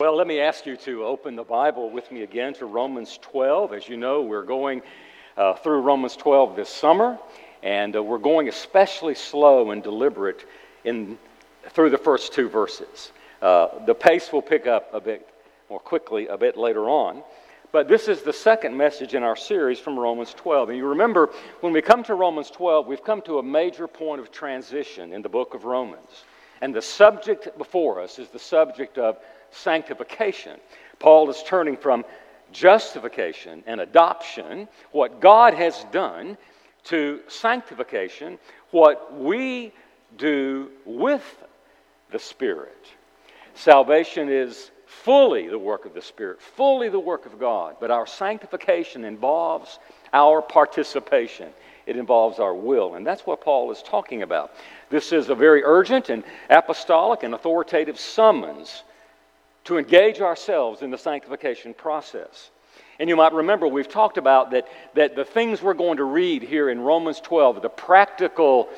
Well, let me ask you to open the Bible with me again to Romans 12. As you know, we're going through Romans 12 this summer, and we're going especially slow and deliberate through the first two verses. The pace will pick up a bit more quickly a bit later on. But this is the second message in our series from Romans 12. And you remember, when we come to Romans 12, we've come to a major point of transition in the book of Romans. And the subject before us is the subject of sanctification. Paul is turning from justification and adoption, what God has done, to sanctification, what we do with the Spirit. Salvation is fully the work of the Spirit, fully the work of God, but our sanctification involves our participation. It involves our will, and that's what Paul is talking about. This is a very urgent and apostolic and authoritative summons to engage ourselves in the sanctification process. And you might remember we've talked about that the things we're going to read here in Romans 12, the practical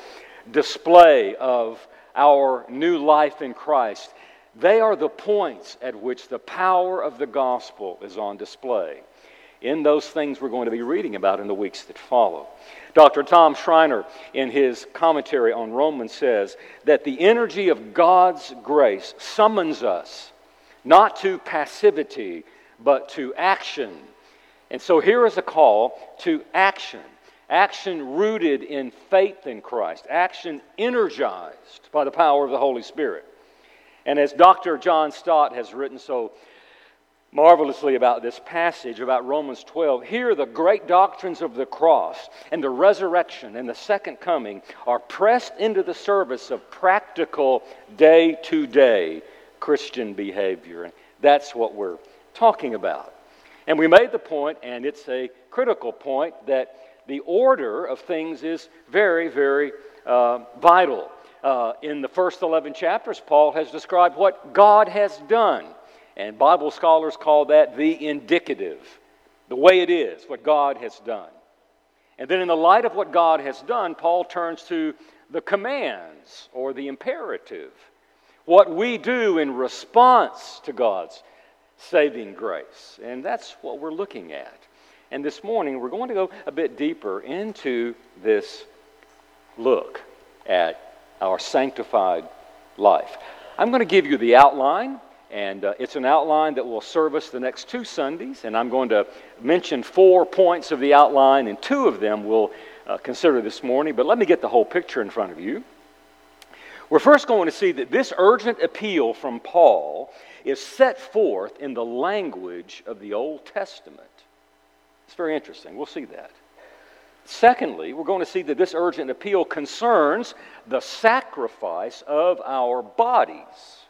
display of our new life in Christ, they are the points at which the power of the gospel is on display in those things we're going to be reading about in the weeks that follow. Dr. Tom Schreiner, in his commentary on Romans, says that the energy of God's grace summons us not to passivity, but to action. And so here is a call to action. Action rooted in faith in Christ. Action energized by the power of the Holy Spirit. And as Dr. John Stott has written so marvelously about this passage, about Romans 12, here the great doctrines of the cross and the resurrection and the second coming are pressed into the service of practical day-to-day Christian behavior. And that's what we're talking about. And we made the point, and it's a critical point, that the order of things is very, very vital. In the first 11 chapters, Paul has described what God has done. And Bible scholars call that the indicative, the way it is, what God has done. And then in the light of what God has done, Paul turns to the commands or the imperative, what we do in response to God's saving grace. And that's what we're looking at. And this morning, we're going to go a bit deeper into this look at our sanctified life. I'm going to give you the outline, and it's an outline that will serve us the next 2 Sundays, and I'm going to mention 4 points of the outline, and 2 of them we'll consider this morning, but let me get the whole picture in front of you. We're first going to see that this urgent appeal from Paul is set forth in the language of the Old Testament. It's very interesting. We'll see that. Secondly, we're going to see that this urgent appeal concerns the sacrifice of our bodies.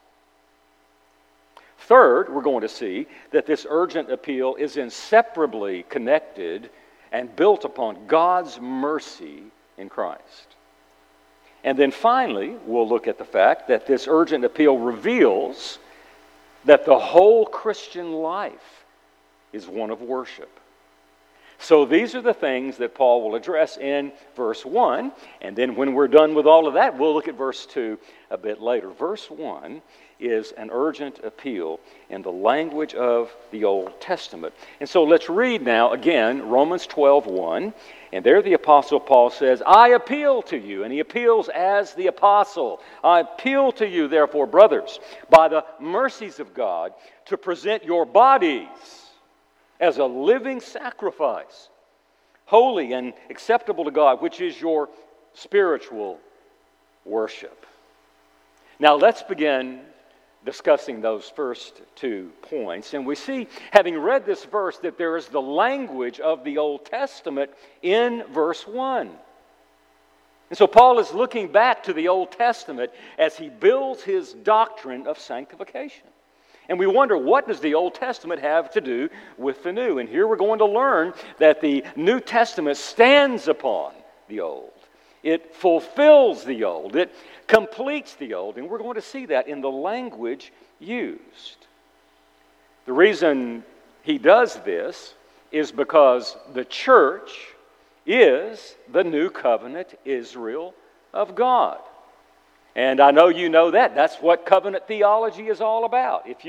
Third, we're going to see that this urgent appeal is inseparably connected and built upon God's mercy in Christ. And then finally, we'll look at the fact that this urgent appeal reveals that the whole Christian life is one of worship. So these are the things that Paul will address in verse 1, and then when we're done with all of that, we'll look at verse 2 a bit later. Verse 1 is an urgent appeal in the language of the Old Testament. And so let's read now again Romans 12:1, and there the Apostle Paul says, I appeal to you, and he appeals as the Apostle. I appeal to you, therefore, brothers, by the mercies of God, to present your bodies as a living sacrifice, holy and acceptable to God, which is your spiritual worship. Now let's begin discussing those first 2 points. And we see, having read this verse, that there is the language of the Old Testament in verse 1. And so Paul is looking back to the Old Testament as he builds his doctrine of sanctification. And we wonder, what does the Old Testament have to do with the New? And here we're going to learn that the New Testament stands upon the Old. It fulfills the Old. It completes the Old. And we're going to see that in the language used. The reason he does this is because the church is the new covenant Israel of God. And I know you know that. That's what covenant theology is all about. If you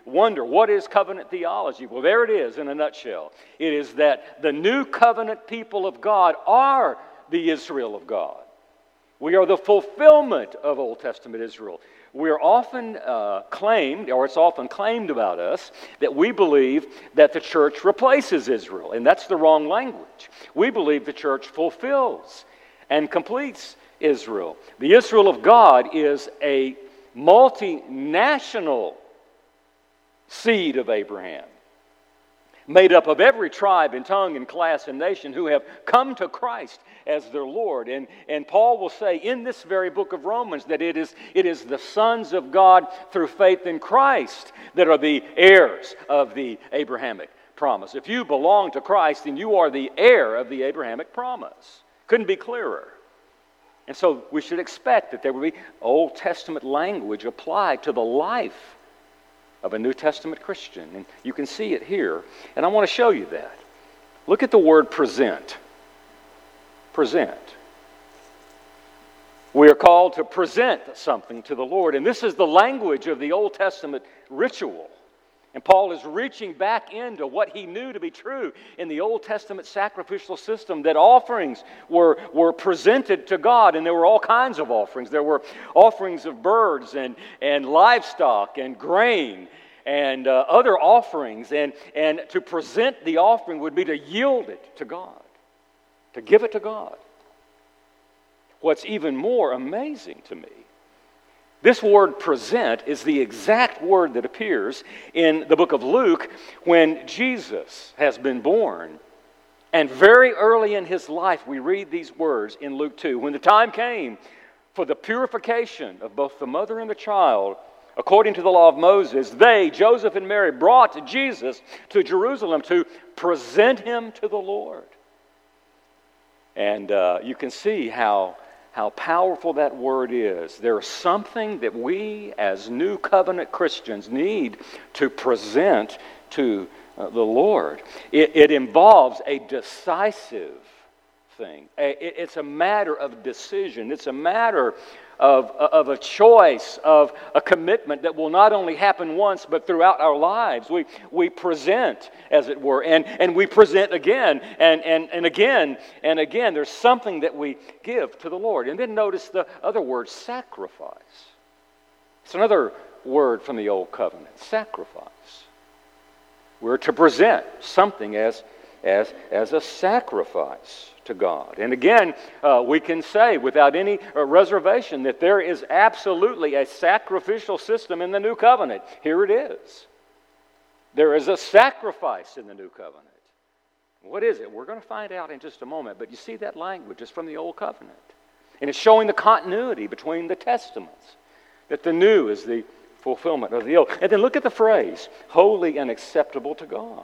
wonder, what is covenant theology? Well, there it is in a nutshell. It is that the new covenant people of God are the Israel of God. We are the fulfillment of Old Testament Israel. We are often claimed, or it's often claimed about us, that we believe that the church replaces Israel, and that's the wrong language. We believe the church fulfills and completes Israel. The Israel of God is a multinational seed of Abraham, made up of every tribe and tongue and class and nation who have come to Christ as their Lord. And Paul will say in this very book of Romans that it is the sons of God through faith in Christ that are the heirs of the Abrahamic promise. If you belong to Christ, then you are the heir of the Abrahamic promise. Couldn't be clearer. And so we should expect that there will be Old Testament language applied to the life of a New Testament Christian. And you can see it here. And I want to show you that. Look at the word present. Present. We are called to present something to the Lord. And this is the language of the Old Testament ritual. And Paul is reaching back into what he knew to be true in the Old Testament sacrificial system, that offerings were presented to God, and there were all kinds of offerings. There were offerings of birds and livestock and grain and other offerings, and to present the offering would be to yield it to God, to give it to God. What's even more amazing to me, this word present is the exact word that appears in the book of Luke when Jesus has been born. And very early in his life, we read these words in Luke 2. When the time came for the purification of both the mother and the child, according to the law of Moses, they, Joseph and Mary, brought Jesus to Jerusalem to present him to the Lord. And you can see how powerful that word is. There's something that we as New Covenant Christians need to present to the Lord. It involves a decisive thing. It's a matter of decision. It's a matter of a choice, of a commitment that will not only happen once, but throughout our lives. We present, as it were, and we present again, and again, and again. There's something that we give to the Lord. And then notice the other word, sacrifice. It's another word from the Old Covenant, sacrifice. We're to present something as a sacrifice to God. And again, we can say without any reservation that there is absolutely a sacrificial system in the New Covenant. Here it is. There is a sacrifice in the New Covenant. What is it? We're going to find out in just a moment. But you see that language is from the Old Covenant. And it's showing the continuity between the Testaments. That the new is the fulfillment of the old. And then look at the phrase, holy and acceptable to God.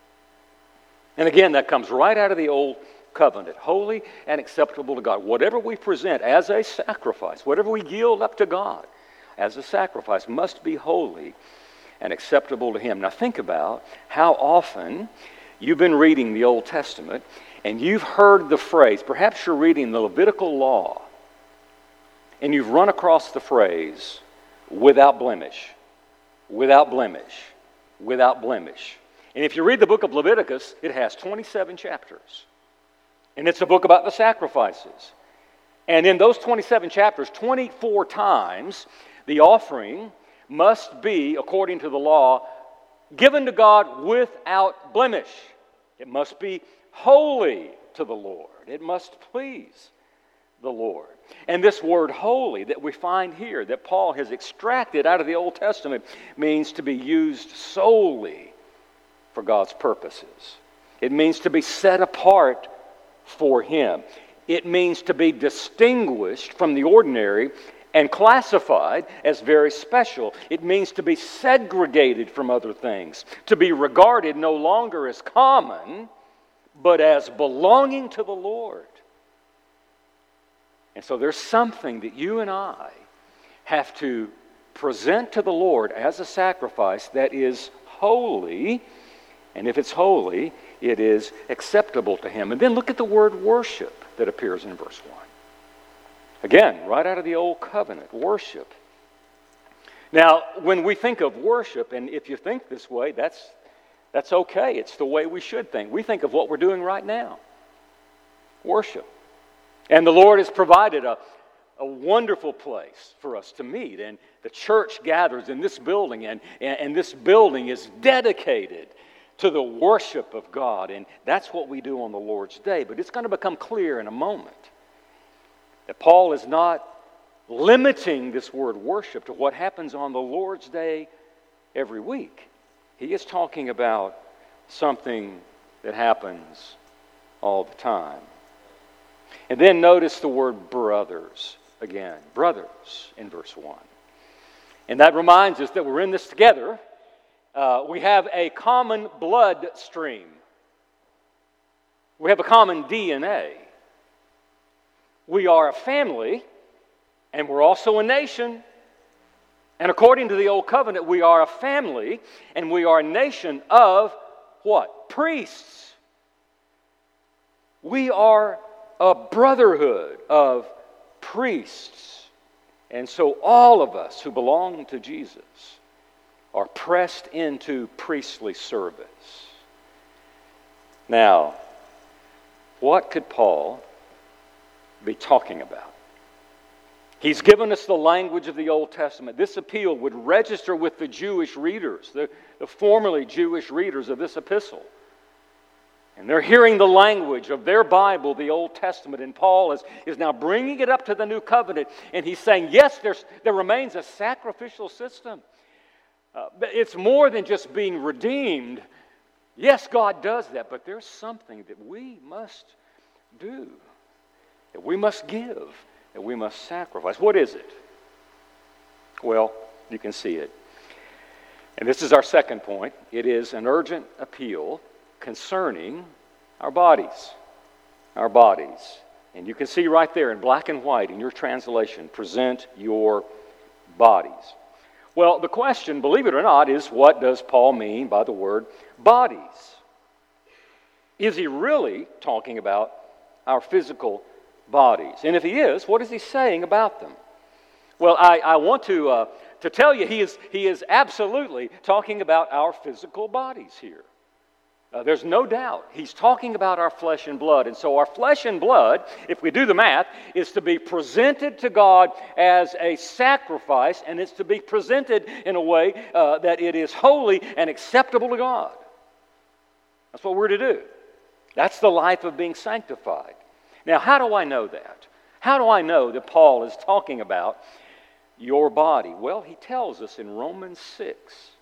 And again, that comes right out of the Old Covenant, holy and acceptable to God. Whatever we present as a sacrifice, whatever we yield up to God as a sacrifice must be holy and acceptable to Him. Now think about how often you've been reading the Old Testament and you've heard the phrase, perhaps you're reading the Levitical law, and you've run across the phrase, without blemish, without blemish, without blemish. And if you read the book of Leviticus, it has 27 chapters. And it's a book about the sacrifices. And in those 27 chapters, 24 times, the offering must be, according to the law, given to God without blemish. It must be holy to the Lord. It must please the Lord. And this word holy that we find here, that Paul has extracted out of the Old Testament, means to be used solely for God's purposes. It means to be set apart for Him. It means to be distinguished from the ordinary and classified as very special. It means to be segregated from other things, to be regarded no longer as common, but as belonging to the Lord. And so there's something that you and I have to present to the Lord as a sacrifice that is holy, and if it's holy, it is acceptable to Him. And then look at the word worship that appears in verse 1. Again, right out of the Old Covenant, worship. Now, when we think of worship, and if you think this way, that's okay. It's the way we should think. We think of what we're doing right now. Worship. And the Lord has provided a wonderful place for us to meet. And the church gathers in this building, and this building is dedicated to the worship of God. And that's what we do on the Lord's Day. But it's going to become clear in a moment that Paul is not limiting this word worship to what happens on the Lord's Day every week. He is talking about something that happens all the time. And then notice the word brothers again. Brothers in verse 1. And that reminds us that we're in this together. We have a common blood stream. We have a common DNA. We are a family, and we're also a nation. And according to the Old Covenant, we are a family, and we are a nation of what? Priests. We are a brotherhood of priests. And so all of us who belong to Jesus are pressed into priestly service. Now, what could Paul be talking about? He's given us the language of the Old Testament. This appeal would register with the Jewish readers, the formerly Jewish readers of this epistle. And they're hearing the language of their Bible, the Old Testament, and Paul is now bringing it up to the New Covenant, and he's saying, yes, there remains a sacrificial system. It's more than just being redeemed. Yes, God does that, but there's something that we must do, that we must give, that we must sacrifice. What is it? Well, you can see it. And this is our second point. It is an urgent appeal concerning our bodies. Our bodies. And you can see right there in black and white in your translation, present your bodies. Well, the question, believe it or not, is what does Paul mean by the word bodies? Is he really talking about our physical bodies? And if he is, what is he saying about them? Well, I want to tell you he is absolutely talking about our physical bodies here. There's no doubt. He's talking about our flesh and blood. And so our flesh and blood, if we do the math, is to be presented to God as a sacrifice, and it's to be presented in a way that it is holy and acceptable to God. That's what we're to do. That's the life of being sanctified. Now, how do I know that? How do I know that Paul is talking about your body? Well, he tells us in Romans 6.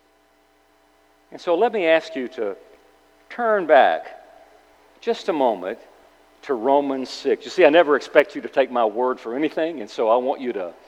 And so let me ask you to turn back just a moment to Romans 6. You see, I never expect you to take my word for anything, and so I want you to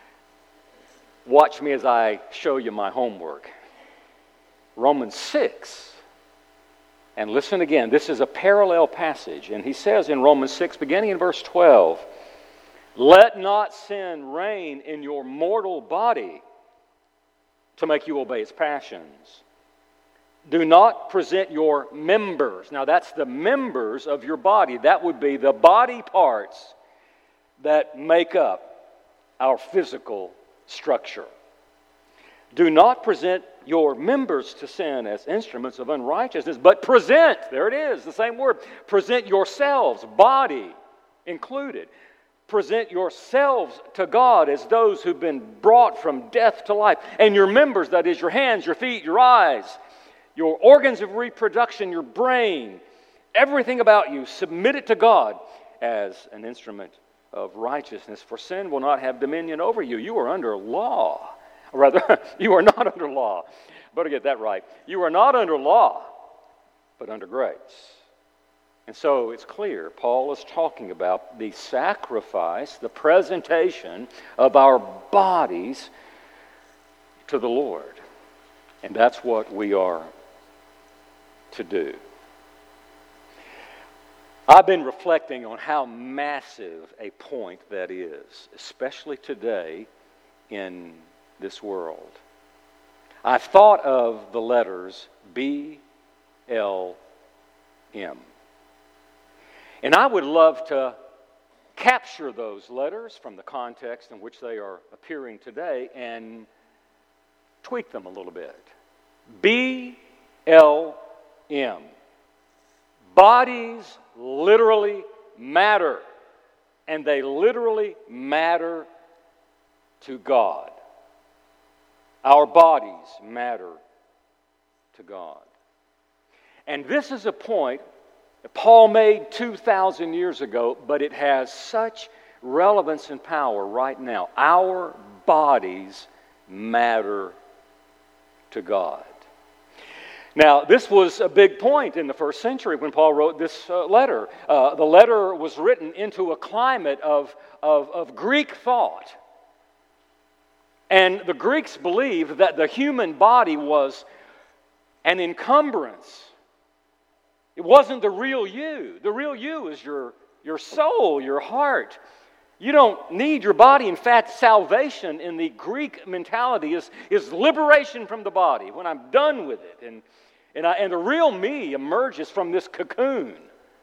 watch me as I show you my homework. Romans 6. And listen again, this is a parallel passage, and he says in Romans 6, beginning in verse 12, "Let not sin reign in your mortal body to make you obey its passions. Do not present your members." Now that's the members of your body. That would be the body parts that make up our physical structure. "Do not present your members to sin as instruments of unrighteousness, but present," there it is, the same word, "present yourselves," body included, "present yourselves to God as those who've been brought from death to life, and your members, that is your hands, your feet, your eyes, your organs of reproduction, your brain, everything about you, submit it to God as an instrument of righteousness. For sin will not have dominion over you. You are under law. Or rather, you are not under law. Better get that right. You are not under law, but under grace." And so it's clear, Paul is talking about the sacrifice, the presentation of our bodies to the Lord. And that's what we are to do. I've been reflecting on how massive a point that is, especially today in this world. I've thought of the letters BLM. And I would love to capture those letters from the context in which they are appearing today and tweak them a little bit. BLM. Bodies literally matter. And they literally matter to God. Our bodies matter to God. And this is a point that Paul made 2,000 years ago, but it has such relevance and power right now. Our bodies matter to God. Now, this was a big point in the first century when Paul wrote this letter. The letter was written into a climate of Greek thought. And the Greeks believed that the human body was an encumbrance. It wasn't the real you. The real you is your soul, your heart. You don't need your body. In fact, salvation in the Greek mentality is liberation from the body when I'm done with it. And the real me emerges from this cocoon.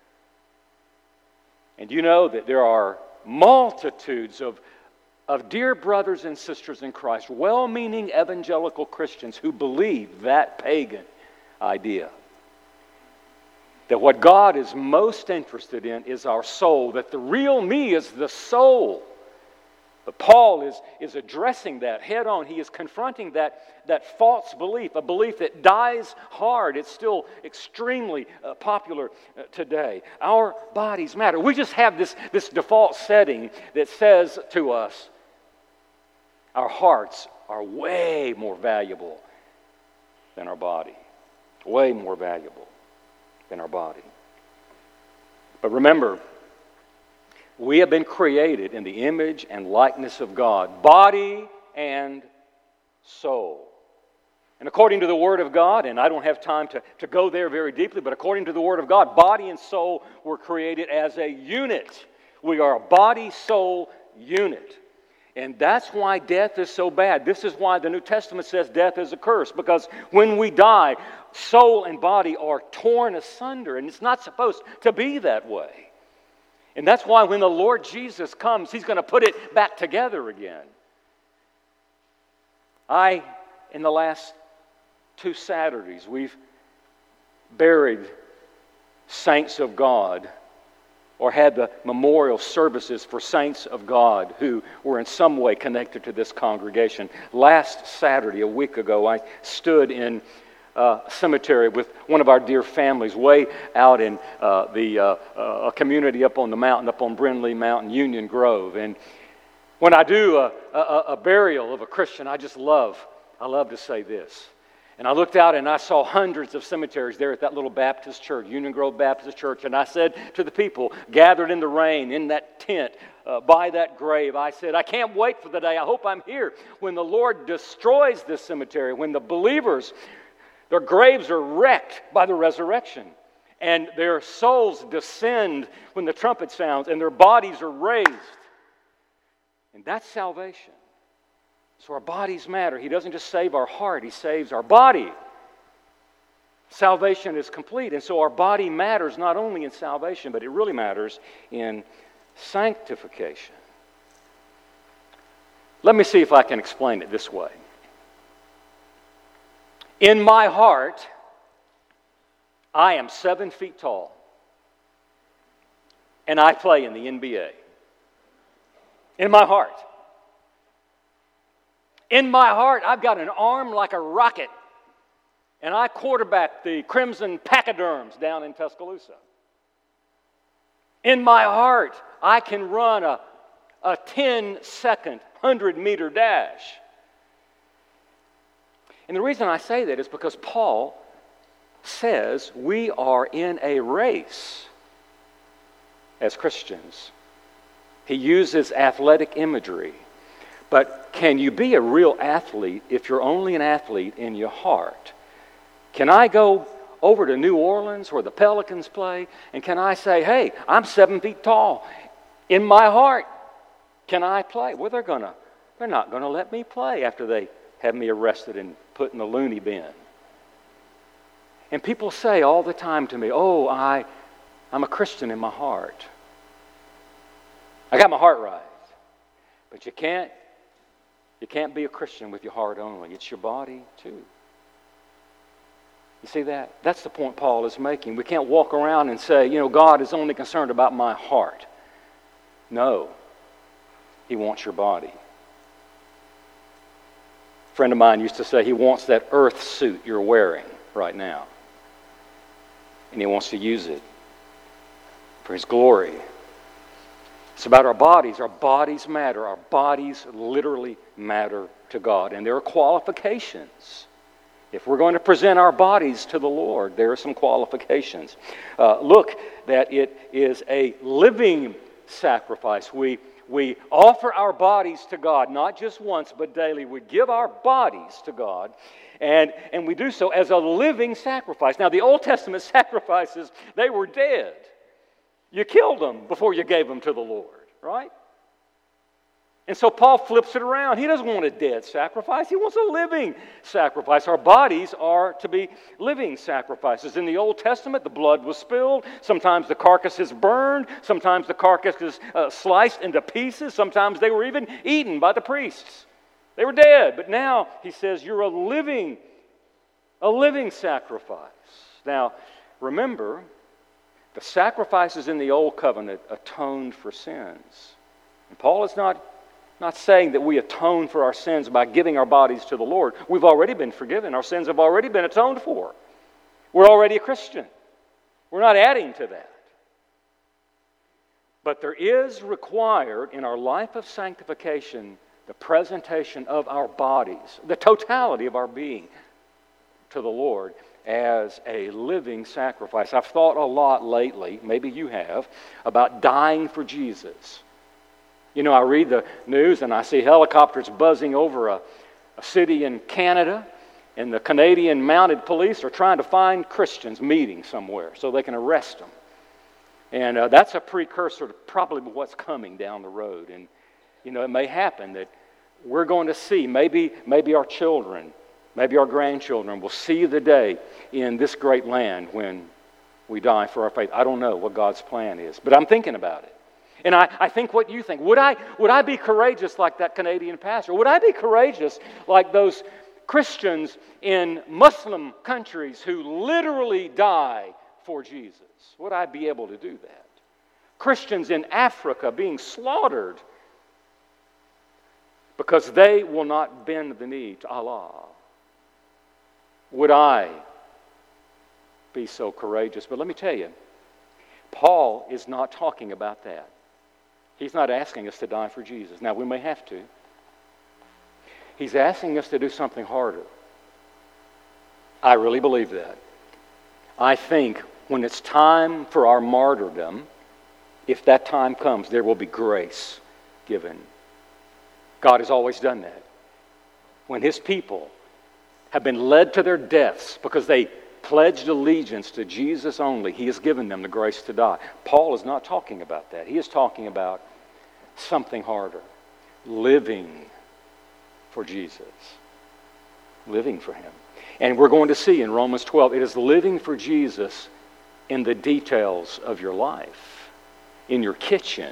And you know that there are multitudes of dear brothers and sisters in Christ, well-meaning evangelical Christians who believe that pagan idea. That what God is most interested in is our soul, that the real me is the soul. But Paul is addressing that head on. He is confronting that false belief, a belief that dies hard. It's still extremely popular today. Our bodies matter. We just have this default setting that says to us, our hearts are way more valuable than our body. Way more valuable than our body. But remember, we have been created in the image and likeness of God, body and soul. And according to the Word of God, and I don't have time to go there very deeply, but according to the Word of God, body and soul were created as a unit. We are a body-soul unit. And that's why death is so bad. This is why the New Testament says death is a curse. Because when we die, soul and body are torn asunder. And it's not supposed to be that way. And that's why when the Lord Jesus comes, He's going to put it back together again. In the last 2 Saturdays, we've buried saints of God, or had the memorial services for saints of God who were in some way connected to this congregation. Last Saturday, a week ago, I stood in a cemetery with one of our dear families way out in a community up on the mountain, up on Brindley Mountain, Union Grove. And when I do a burial of a Christian, I love to say this. And I looked out and I saw hundreds of cemeteries there at that little Baptist church, Union Grove Baptist Church. And I said to the people gathered in the rain in that tent by that grave, I said, I can't wait for the day. I hope I'm here when the Lord destroys this cemetery, when the believers, their graves are wrecked by the resurrection. And their souls descend when the trumpet sounds and their bodies are raised. And that's salvation. So our bodies matter. He doesn't just save our heart, He saves our body. Salvation is complete. And so our body matters not only in salvation, but it really matters in sanctification. Let me see if I can explain it this way. In my heart, I am 7 feet tall. And I play in the NBA. In my heart. In my heart, I've got an arm like a rocket, and I quarterback the Crimson Pachyderms down in Tuscaloosa. In my heart, I can run a 10-second, 100-meter dash. And the reason I say that is because Paul says we are in a race as Christians. He uses athletic imagery. But can you be a real athlete if you're only an athlete in your heart? Can I go over to New Orleans where the Pelicans play, and can I say, hey, I'm 7 feet tall. In my heart, can I play? Well, they're not going to let me play after they have me arrested and put in the loony bin. And people say all the time to me, oh, I'm a Christian in my heart. I got my heart right. But you can't You can't be a Christian with your heart only. It's your body too. You see that? That's the point Paul is making. We can't walk around and say, God is only concerned about my heart. No. He wants your body. A friend of mine used to say he wants that earth suit you're wearing right now. And he wants to use it for His glory. It's about our bodies. Our bodies matter. Our bodies literally matter to God. And there are qualifications. If we're going to present our bodies to the Lord, there are some qualifications. Look, that it is a living sacrifice. We offer our bodies to God, not just once, but daily. We give our bodies to God, and we do so as a living sacrifice. Now, the Old Testament sacrifices, they were dead. You killed them before you gave them to the Lord, right? And so Paul flips it around. He doesn't want a dead sacrifice. He wants a living sacrifice. Our bodies are to be living sacrifices. In the Old Testament, the blood was spilled. Sometimes the carcass is burned. Sometimes the carcass is sliced into pieces. Sometimes they were even eaten by the priests. They were dead. But now, he says, you're a living sacrifice. Now, remember, the sacrifices in the Old Covenant atoned for sins. And Paul is not saying that we atone for our sins by giving our bodies to the Lord. We've already been forgiven. Our sins have already been atoned for. We're already a Christian. We're not adding to that. But there is required in our life of sanctification the presentation of our bodies, the totality of our being, to the Lord as a living sacrifice. I've thought a lot lately, maybe you have, about dying for Jesus. I read the news and I see helicopters buzzing over a city in Canada, and the Canadian mounted police are trying to find Christians meeting somewhere so they can arrest them. And that's a precursor to probably what's coming down the road. And, it may happen that we're going to see, maybe our children, maybe our grandchildren will see the day in this great land when we die for our faith. I don't know what God's plan is, but I'm thinking about it. And I think what you think. Would I be courageous like that Canadian pastor? Would I be courageous like those Christians in Muslim countries who literally die for Jesus? Would I be able to do that? Christians in Africa being slaughtered because they will not bend the knee to Allah. Would I be so courageous? But let me tell you, Paul is not talking about that. He's not asking us to die for Jesus. Now, we may have to. He's asking us to do something harder. I really believe that. I think when it's time for our martyrdom, if that time comes, there will be grace given. God has always done that. When His people have been led to their deaths because they pledged allegiance to Jesus only, He has given them the grace to die. Paul is not talking about that. He is talking about something harder. Living for Jesus. Living for Him. And we're going to see in Romans 12, it is living for Jesus in the details of your life. In your kitchen.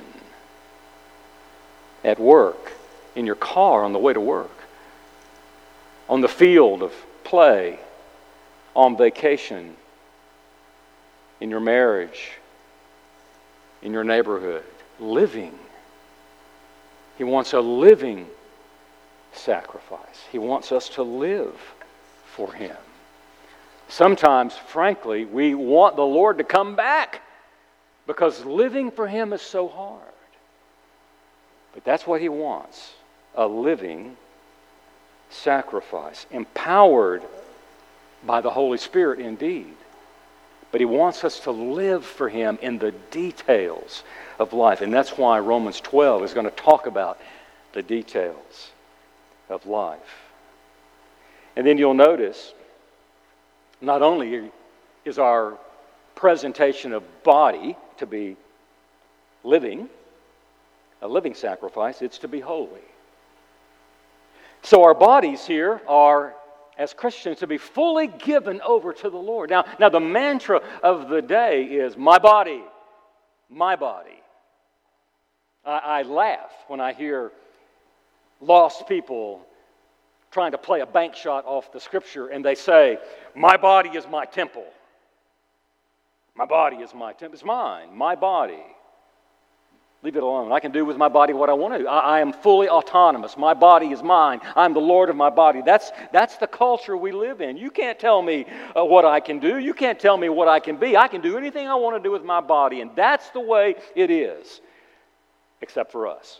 At work. In your car on the way to work. On the field of play. On vacation. In your marriage. In your neighborhood. Living. He wants a living sacrifice. He wants us to live for Him. Sometimes, frankly, we want the Lord to come back because living for Him is so hard. But that's what He wants, a living sacrifice, empowered by the Holy Spirit indeed. But He wants us to live for Him in the details of life. And that's why Romans 12 is going to talk about the details of life. And then you'll notice, not only is our presentation of body to be living, a living sacrifice, it's to be holy. So our bodies here are, as Christians, to be fully given over to the Lord. Now the mantra of the day is, my body, my body. I laugh when I hear lost people trying to play a bank shot off the Scripture, and they say, my body is my temple. My body is my temple. It's mine, my body. Leave it alone. I can do with my body what I want to do. I am fully autonomous. My body is mine. I'm the Lord of my body. That's the culture we live in. You can't tell me what I can do. You can't tell me what I can be. I can do anything I want to do with my body, and that's the way it is, except for us.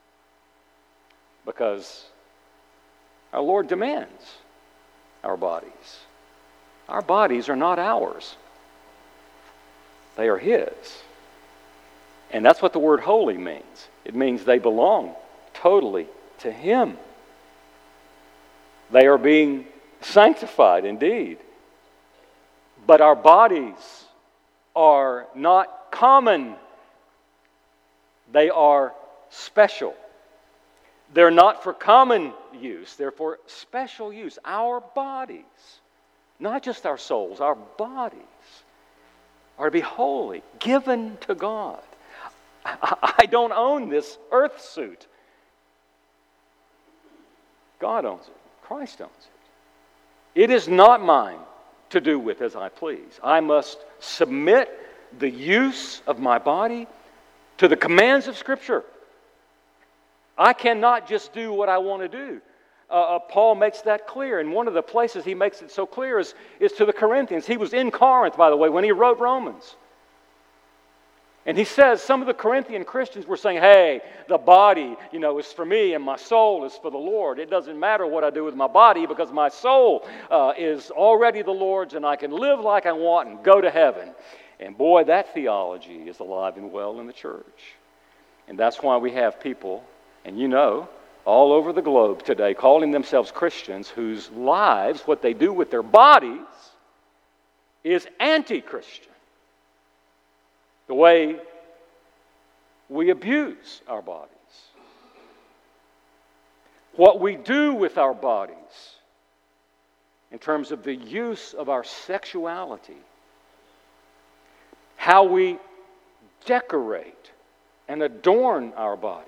Because our Lord demands our bodies. Our bodies are not ours. They are His. And that's what the word holy means. It means they belong totally to Him. They are being sanctified indeed. But our bodies are not common. They are special. They're not for common use. They're for special use. Our bodies, not just our souls, our bodies are to be holy, given to God. I don't own this earth suit. God owns it. Christ owns it. It is not mine to do with as I please. I must submit the use of my body to the commands of Scripture. I cannot just do what I want to do. Paul makes that clear, and one of the places he makes it so clear is to the Corinthians. He was in Corinth, by the way, when he wrote Romans. And he says some of the Corinthian Christians were saying, hey, the body, is for me and my soul is for the Lord. It doesn't matter what I do with my body because my soul is already the Lord's and I can live like I want and go to heaven. And boy, that theology is alive and well in the church. And that's why we have people, and all over the globe today, calling themselves Christians whose lives, what they do with their bodies, is anti-Christian. The way we abuse our bodies. What we do with our bodies in terms of the use of our sexuality. How we decorate and adorn our bodies.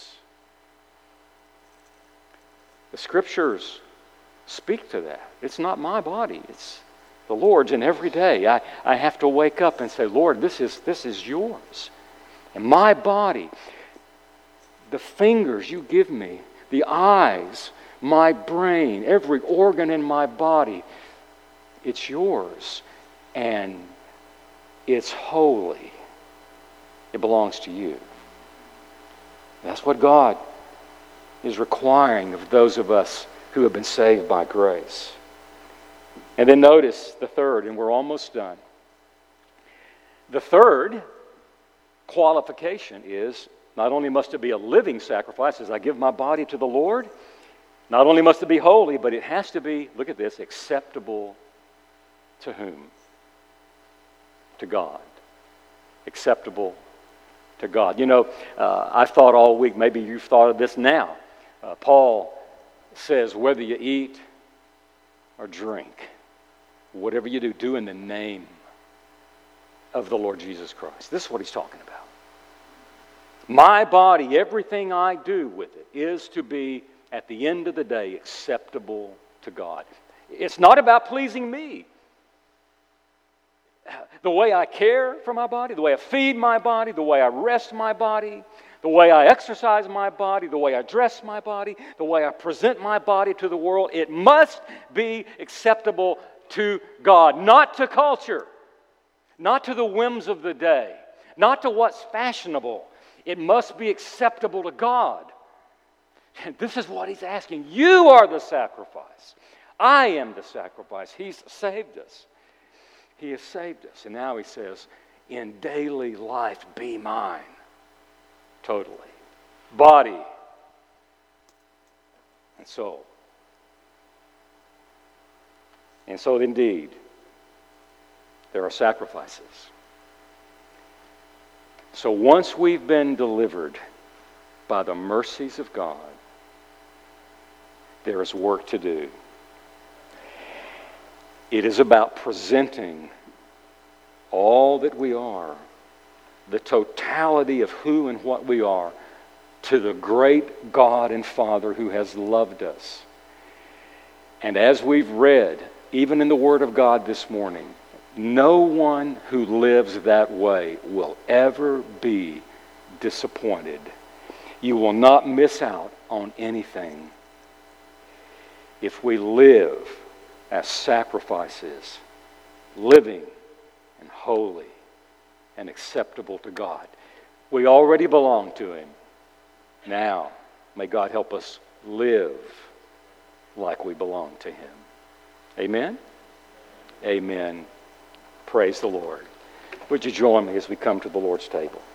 The Scriptures speak to that. It's not my body, it's the Lord's, and every day I have to wake up and say, Lord, this is yours. And my body, the fingers you give me, the eyes, my brain, every organ in my body, it's yours. And it's holy. It belongs to you. That's what God is requiring of those of us who have been saved by grace. And then notice the third, and we're almost done. The third qualification is not only must it be a living sacrifice as I give my body to the Lord, not only must it be holy, but it has to be, look at this, acceptable to whom? To God. Acceptable to God. I've thought all week, maybe you've thought of this now. Paul says, whether you eat or drink, whatever you do in the name of the Lord Jesus Christ. This is what he's talking about. My body, everything I do with it, is to be, at the end of the day, acceptable to God. It's not about pleasing me. The way I care for my body, the way I feed my body, the way I rest my body, the way I exercise my body, the way I dress my body, the way I present my body to the world, it must be acceptable to God, not to culture, not to the whims of the day, not to what's fashionable. It must be acceptable to God. And this is what he's asking. You are the sacrifice. I am the sacrifice. He's saved us. He has saved us. And now he says, in daily life, be mine. Totally. Body and soul. And so indeed, there are sacrifices. So once we've been delivered by the mercies of God, there is work to do. It is about presenting all that we are, the totality of who and what we are, to the great God and Father who has loved us. And as we've read, even in the Word of God this morning, no one who lives that way will ever be disappointed. You will not miss out on anything if we live as sacrifices, living and holy and acceptable to God. We already belong to Him. Now, may God help us live like we belong to Him. Amen? Amen. Praise the Lord. Would you join me as we come to the Lord's table?